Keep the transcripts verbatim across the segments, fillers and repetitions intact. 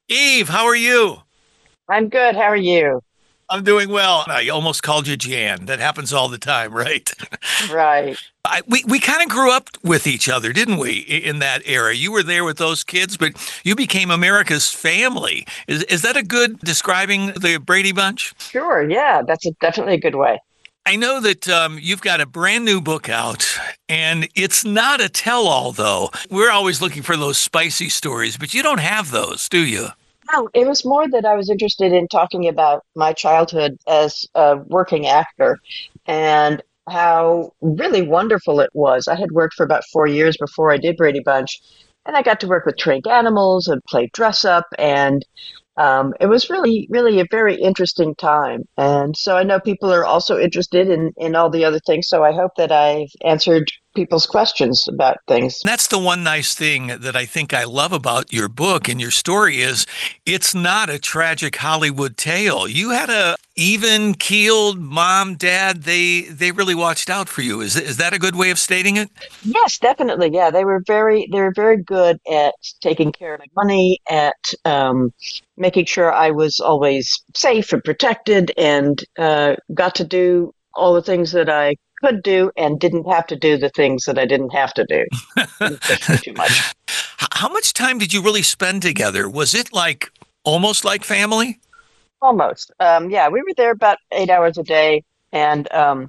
Eve, how are you? I'm good. How are you? I'm doing well. I almost called you Jan. That happens all the time, right? Right. I, we we kind of grew up with each other, didn't we, i- in that era? You were there with those kids, but you became America's family. Is is that a good describing the Brady Bunch? Sure. Yeah, that's a, definitely a good way. I know that um, you've got a brand new book out, and it's not a tell-all, though. We're always looking for those spicy stories, but you don't have those, do you? No, it was more that I was interested in talking about my childhood as a working actor and how really wonderful it was. I had worked for about four years before I did Brady Bunch, and I got to work with trained animals and play dress up, and um, it was really, really a very interesting time. And so I know people are also interested in in all the other things. So I hope that I've answered people's questions about things. That's the one nice thing that I think I love about your book and your story is it's not a tragic Hollywood tale. You had a even keeled mom, dad. They they really watched out for you. Is is that a good way of stating it? Yes, definitely. Yeah, they were very they were very good at taking care of my money, at um, making sure I was always safe and protected, and uh, got to do all the things that I could do, and didn't have to do the things that I didn't have to do. Didn't push me too much. How much time did you really spend together? Was it like almost like family? Almost. Um, yeah, we were there about eight hours a day, and um,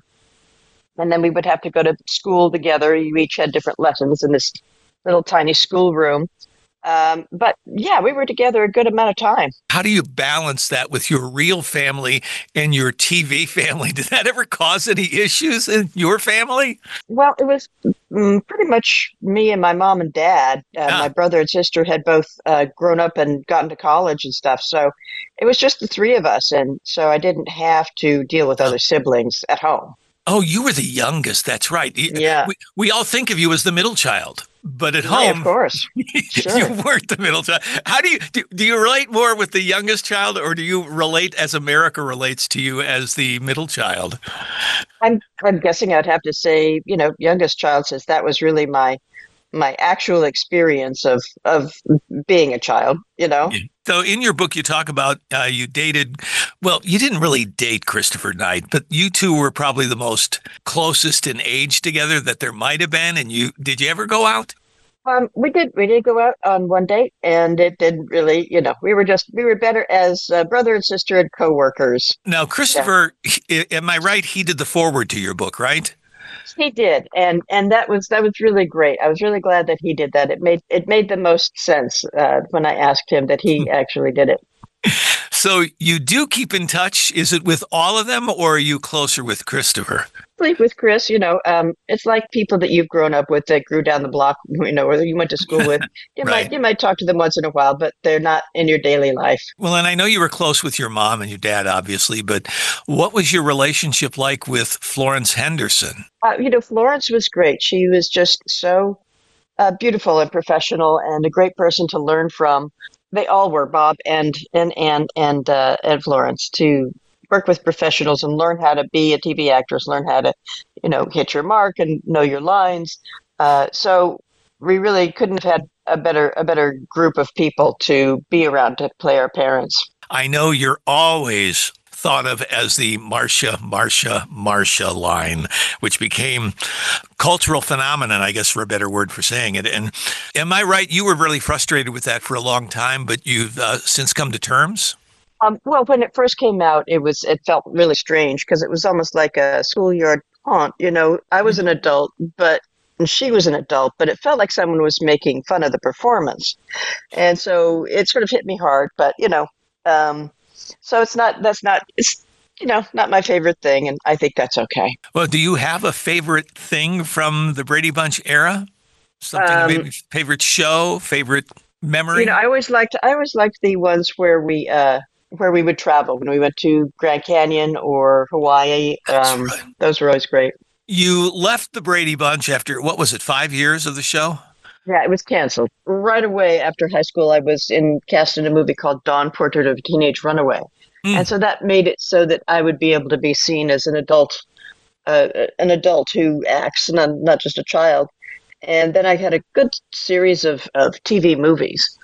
and then we would have to go to school together. We each had different lessons in this little tiny schoolroom. Um, but yeah, we were together a good amount of time. How do you balance that with your real family and your T V family? Did that ever cause any issues in your family? Well, it was mm, pretty much me and my mom and dad. Uh, my Yeah. brother and sister had both uh, grown up and gotten to college and stuff. So it was just the three of us. And so I didn't have to deal with other siblings at home. Oh, you were the youngest. That's right. Yeah, We, we all think of you as the middle child, but at right, of home, course. you Sure. weren't the middle child. How do you do, do you relate more with the youngest child, or do you relate as America relates to you as the middle child? I'm I'm guessing I'd have to say, you know, youngest child, since that was really my my actual experience of of being a child, you know. Yeah. So in your book, you talk about uh, you dated, well, you didn't really date Christopher Knight, but you two were probably the most closest in age together that there might have been. And you, did you ever go out? Um, we did we did go out on one date, and it didn't really, you know, we were just we were better as uh, brother and sister and coworkers. Now, Yeah, Christopher, am I right? He did the forward to your book, right? he did, and and that was that was really great. I was really glad that he did that. It made it made the most sense uh, when I asked him that he actually did it. So you do keep in touch. Is it with all of them, or are you closer with Christopher? Sleep with Chris, you know, um, it's like people that you've grown up with that grew down the block, you know, or you went to school with. You might Right. you might talk to them once in a while, but they're not in your daily life. Well, and I know you were close with your mom and your dad, obviously, but what was your relationship like with Florence Henderson? Uh, you know, Florence was great. She was just so uh, beautiful and professional and a great person to learn from. They all were, Bob and and and and uh, and Florence, to work with professionals and learn how to be a T V actress, learn how to, you know, hit your mark and know your lines. Uh, so we really couldn't have had a better a better group of people to be around to play our parents. I know you're always thought of as the Marcia, Marcia, Marcia line, which became cultural phenomenon, I guess, for a better word for saying it. And am I right? You were really frustrated with that for a long time, but you've uh, since come to terms? Um, well, when it first came out, it was it felt really strange because it was almost like a schoolyard haunt. You know, I was an adult, but and she was an adult, but it felt like someone was making fun of the performance, and so it sort of hit me hard. But you know, um, so it's not that's not it's you know not my favorite thing, and I think that's okay. Well, do you have a favorite thing from the Brady Bunch era? Something, Um, maybe favorite show, favorite you know, memory? I always liked I always liked the ones where we uh where we would travel when we went to Grand Canyon or Hawaii. That's Um, right. those were always great. You left the Brady Bunch after, what was it, five years of the show? Yeah, it was canceled. Right away after high school, I was in cast in a movie called Dawn Portrait of a Teenage Runaway. And Hmm. so that made it so that I would be able to be seen as an adult, uh, an adult who acts, not, not just a child. And then I had a good series of, of T V movies.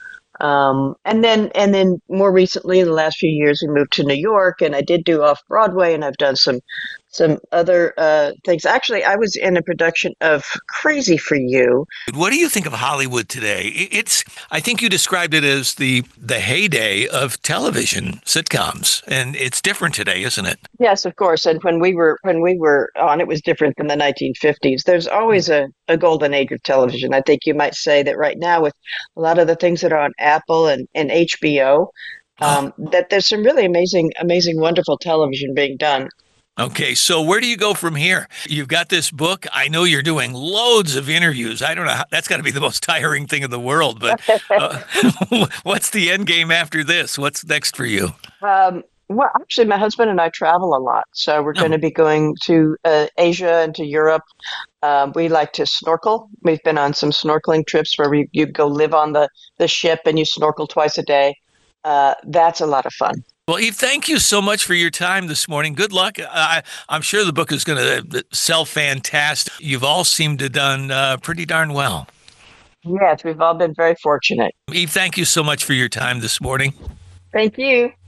Um, and then, and then more recently, in the last few years, we moved to New York, and I did do off Broadway, and I've done some, some other uh, things. Actually, I was in a production of Crazy for You. What do you think of Hollywood today? It's, I think you described it as the the heyday of television sitcoms, and it's different today, isn't it? Yes, of course. And when we were when we were on, it was different than the nineteen fifties. There's always a, a golden age of television. I think you might say that right now, with a lot of the things that are on Apple and, and H B O, um, that there's some really amazing, amazing, wonderful television being done. Okay, so where do you go from here? You've got this book. I know you're doing loads of interviews. I don't know how, that's got to be the most tiring thing in the world, but uh, what's the end game after this? What's next for you? Um, well, actually, my husband and I travel a lot, so we're going Oh, to be going to uh, Asia and to Europe. Um, we like to snorkel. We've been on some snorkeling trips where we, you go live on the, the ship and you snorkel twice a day. Uh, that's a lot of fun. well, Eve, thank you so much for your time this morning. Good luck. I, I'm sure the book is going to sell fantastic. You've all seemed to have done uh, pretty darn well. Yes, we've all been very fortunate. Eve, thank you so much for your time this morning. Thank you.